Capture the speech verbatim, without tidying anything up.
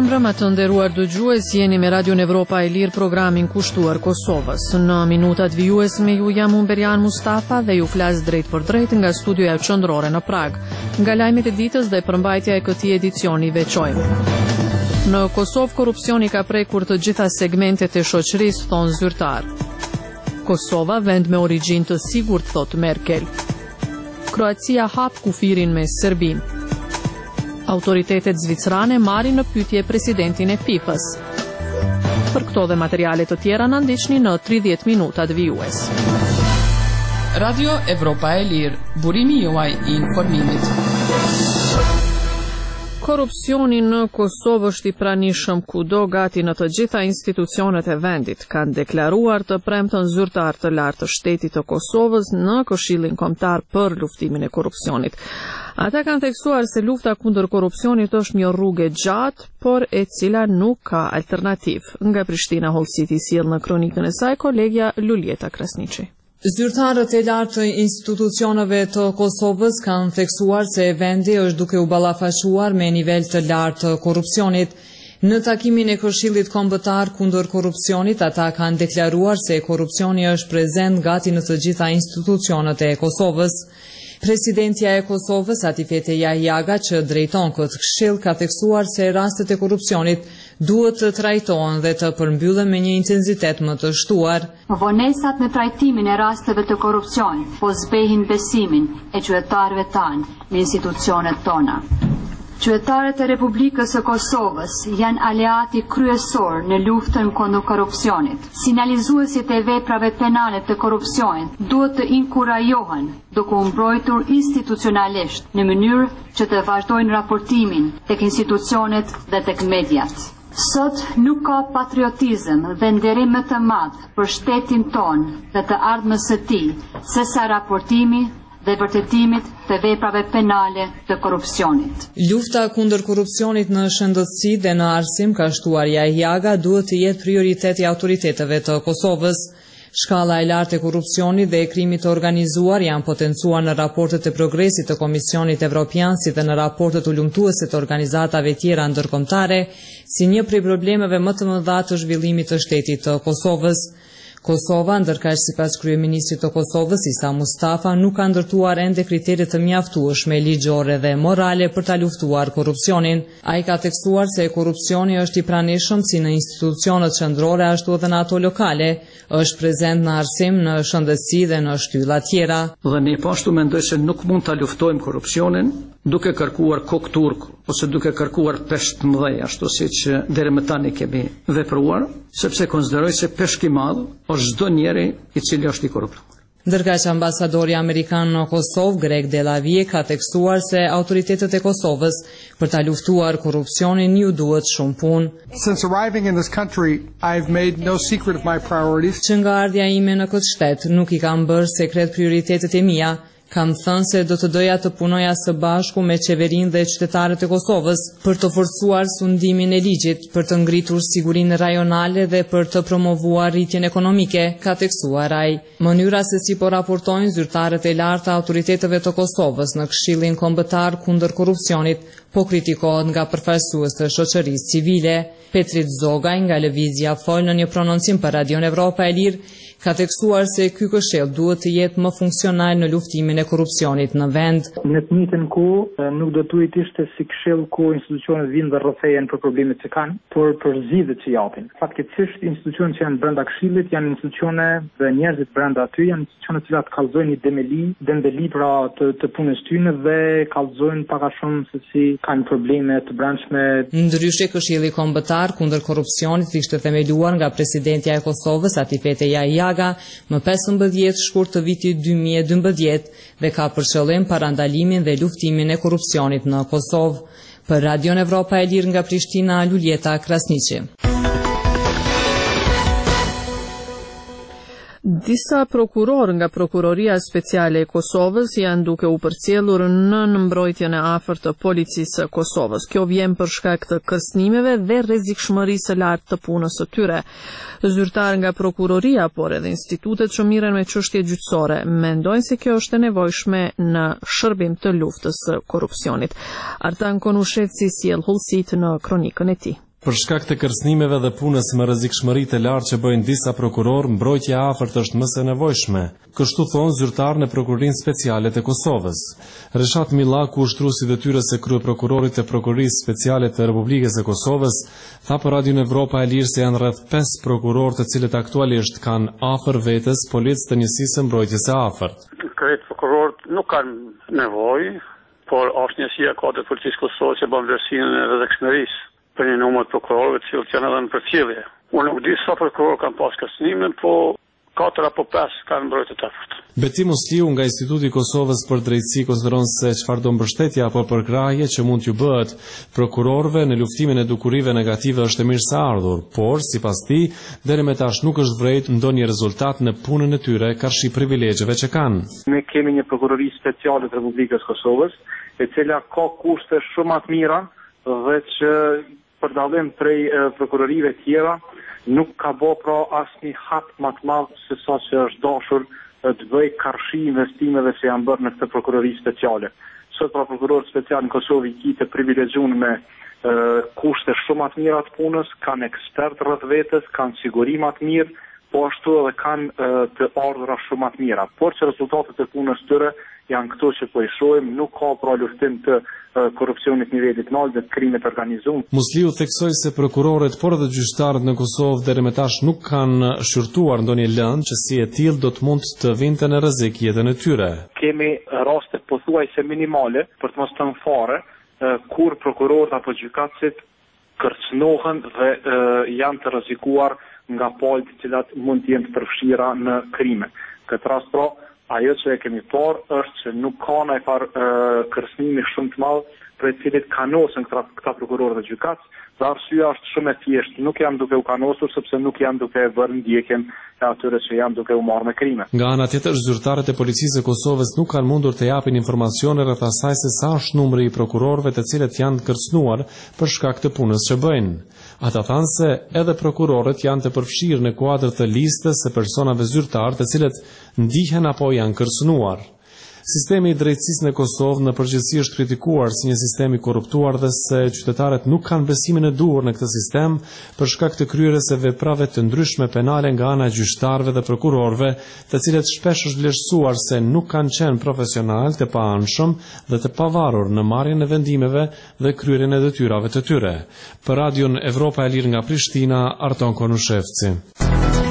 Mirëmbrëma të nderuar dëgjues, jeni me Radion Evropa e Lirë, programin kushtuar Kosovës. Në minutat vijues me ju jam Umberian Mustafa dhe ju flas drejt për drejt nga studioja qendrore në Prag. Nga lajmet e ditës dhe përmbajtja e këtij edicioni veçojmë. Në Kosovë korrupsioni ka prekur të gjitha segmentet e shoqërisë, thon zyrtar. Kosova vend me origjinë të sigurt, thot Merkel. Kroacia hap kufirin me Serbinë. Autoritetet zvicrane marrin në pyetje presidentin e FIFA-s. Për këto dhe materiale të tjera na ndiqni në tridhjetë minutat vijues. Radio Evropa e Lirë, burimi juaj i informimit. Korrupsioni në Kosovë është i pranishëm kudo, gati në të gjitha institucionet e vendit, kanë deklaruar të premtën zyrtar të lartë të shtetit të Kosovës në Këshillin Kombëtar për luftimin e korrupsionit. Ata kanë theksuar se lufta kundër korrupsionit është një rrugë e gjatë, por e cila nuk ka alternativë. Nga Prishtina, Holsiti sjell në kronikën e saj kolegja Luljeta Krasniqi. Zyrtarët e lartë të institucioneve të Kosovës kanë theksuar se vendi është duke u ballafaquar me nivel të lartë të korrupsionit. Në takimin e Këshillit Kombëtar kundër korrupsionit, ata kanë deklaruar se korrupsioni është prezent gati në të gjitha institucionet e Kosovës. Presidentja e Kosovës, Atifete Jahjaga, që drejton këtë këshill, ka theksuar se rastet e korrupsionit duhet të trajtohen dhe të përmbyllen me një intensitet më të shtuar. Vonesat në trajtimin e rasteve të korrupsionit po zbehin besimin e qytetarëve tanë në institucionet tona. Qytetarët e Republikës së Kosovës janë aleati kryesor në luftën kundër korrupsionit. Sinjalizuesit e veprave penale të korrupsionit duhet të inkurajohen duke u mbrojtur institucionalisht në mënyrë që të vazhdojnë raportimin tek institucionet dhe tek mediat. Sot nuk ka patriotizëm dhe nderim më të madh për shtetin ton dhe të ardhmës së tij sesa raportimi dhe vërtetimit të veprave penale të korrupsionit. Lufta kundër korrupsionit në shëndetësi dhe në arsim, ka shtuar Jahjaga, duhet të jetë prioriteti i autoriteteve të Kosovës. Shkalla e lartë e korrupsionit dhe e krimit të organizuar janë potencuar në raportet e progresit të Komisionit Evropian, si dhe në raportet ulumtuese të organizatave tjera ndërkombëtare, si një prej problemeve më të mëdha të zhvillimit të shtetit të Kosovës. Kosova, ndërkaq sipas kryeministrit të Kosovës, Isa Mustafa, nuk ka ndërtuar ende kritere të mjaftueshme ligjore dhe morale për ta luftuar korrupsionin. Ai ka theksuar se korrupsioni është i pranishëm si në institucionet qendrore ashtu edhe në ato lokale, është prezent në arsim, në shëndetësi dhe në shtylla tjera. Dhe ne po ashtu mendoj se nuk mund ta luftojmë korrupsionin duke kërkuar kokë turk ose duke kërkuar peshk të mëdhej, ashtu siç deri më tani kemi vepruar, sepse konsideroj se peshk i madh është çdo njeri i cili është i korruptuar. Ndërkaq ambasadori amerikan në Kosovë, Greg Delavie, ka theksuar se autoritetet e Kosovës për ta luftuar korrupsionin ju duhet shumë punë. Since arriving in this country, I've made no secret of my priorities. Që nga ardhja ime në këtë shtet, nuk i kam bërë sekret prioritetet e mia. Kam thënë se do të doja të punoja së bashku me qeverinë dhe qytetarët e Kosovës për të forcuar sundimin e ligjit, për të ngritur sigurinë rajonale dhe për të promovuar rritjen ekonomike, ka theksuar ai. Mënyra se si po raportojnë zyrtarët e lartë të autoriteteve të Kosovës në Këshillin Kombëtar kundër korrupsionit po kritikohet nga përfaqësues të shoqërisë civile. Petrit Zogaj nga Lëvizja fol në një prononcim për Radion Evropa e Lirë, ka theksuar se ky këshill duhet të jetë më funksional në luftimin e korrupsionit në vend. Në të njëjtën kohë nuk do duhet ishte si këshill ku institucionet vinë dhe rrëfehen për problemet që kanë, por për zgjidhjet që japin. Faktikisht institucionet që janë brenda këshillit janë institucione dhe njerëzit brenda aty janë institucione që kallëzojnë një demeli, dembeli pra të, të punës tyre dhe kallëzojnë pak a shumë se si kanë probleme të brendshme. Ndryshe, Këshilli Kombëtar kundër korrupsionit ishte themeluar nga presidentja e Kosovës, Atifete Jahjaga, më pesëmbëdhjetë shkurt të vitit dy mijë e dymbëdhjetë dhe ka për qëllim parandalimin dhe luftimin e korrupsionit në Kosovë. Për Radion Evropa e Lirë nga Prishtina, Luljeta Krasniqi. Disa prokurorë nga Prokuroria Speciale e Kosovës janë duke u përcjellur në mbrojtjen e afërt të policisë së Kosovës. Kjo vjen për shkak të kërcënimeve dhe rrezikshmërisë së lartë të punës së tyre. Zyrtar nga Prokuroria, por edhe institutet që mirren me çështje gjyqësore, mendojnë se kjo është e nevojshme në shërbim të luftës së korrupsionit. Artan Konushetsi sjell hullësit në kronikën e tij. Për shkak të kërcënimeve dhe punës me rrezikshmëri të lartë që bëjnë disa prokuror, mbrojtja e afërt është më së nevojshme. Kështu thon zyrtar në Prokurorinë Speciale të Kosovës. Reshat Millaku, ushtruesi i detyrës së kryeprokurorit të Prokurisë Speciale të Republikës së Kosovës, tha për Radion Evropa e Lirë se janë rreth pesë prokurorë të cilët aktualisht kanë afër vetes policë të njësisë së mbrojtjes së afërt. Krejt prokurorët nuk kanë nevojë, por është njësia e kodit të policisë Kosovës që bën vlerësimin e rrezikshmërisë për një numër të prokurorëve të cilët janë edhe në përcjellje. Unë nuk di sa prokurorë kanë pas kërcënime, po katër apo pesë kanë mbrojtje të afërt. Beti Musliu nga Instituti i Kosovës për Drejtësi konsideron se çfarëdo mbështetje apo përkrahje që mund t'ju bëhet prokurorëve në luftimin e dukurive negative është e mirëseardhur, por sipas tij deri më tash nuk është vërejt ndonjë rezultat në punën e tyre karshi privilegjeve që kanë. Ne kemi një prokurori speciale të Republikës Kosovës, e cila ka kushte shumë më të mira dhe që për dallim prej e, prokurorive tjera nuk ka bo pra asnjë hap më të madh se sa që është dashur e, të bëj karshi investimeve që janë bërë në këtë prokurori speciale. Sot pra prokuror special në Kosovë i kitë privilegjuar me e, kushte shumë më të mira të punës, kanë ekspert rreth vetes, kanë siguri më të mirë, po ashtu edhe kanë e, të ardhura shumë më të mira. Por që rezultatet e punës tyre janë këto që po i shohim, nuk ka pra luftim të korrupsionit nivelit nalt dhe të krimit organizuar. Musliu theksoi se prokurorët por edhe gjyqtarët në Kosovë deri më tash nuk kanë shqyrtuar ndonjë lëndë që si e tillë do të mund të vinte në rrezik jetën e tyre. Kemi raste pothuajse minimale, për të mos thënë fare, kur prokurorët apo gjykatësit kërcënohen dhe e, janë të rrezikuar nga palë të cilat mund të jenë të përfshira në krime. Këtë rast pra, ajo që e kemi parë është që nuk ka ndonjë farë kërcënimi shumë të madh për të cilit kanosen këta, këta prokurorë dhe gjykatës, dhe arsyeja është shumë e thjeshtë, nuk janë duke u kanosur sepse nuk janë duke bërë ndjekjen e atyre që janë duke u marrë me krime. Nga ana tjetër, zyrtarët e policisë së Kosovës nuk kanë mundur të japin informacione rreth asaj se sa është numri i prokurorëve të cilët janë kërcënuar për shkak të punës që bëjnë. Ata thanë se edhe prokurorët janë të përfshirë në kuadër të listës së personave zyrtar të cilët ndihen apo janë kërcënuar. Sistemi i drejtësisë në Kosovë në përgjithësi është kritikuar si një sistem i korruptuar dhe se qytetarët nuk kanë besimin e duhur në këtë sistem për shkak të kryerjes së veprave të ndryshme penale nga ana e gjyqtarëve dhe prokurorëve, të cilët shpesh është vlerësuar se nuk kanë qenë profesional, të paanshëm dhe të pavarur në marrjen e vendimeve dhe kryerjen e detyrave të tyre. Për Radion Evropa e Lirë nga Prishtina, Arton Konushevci.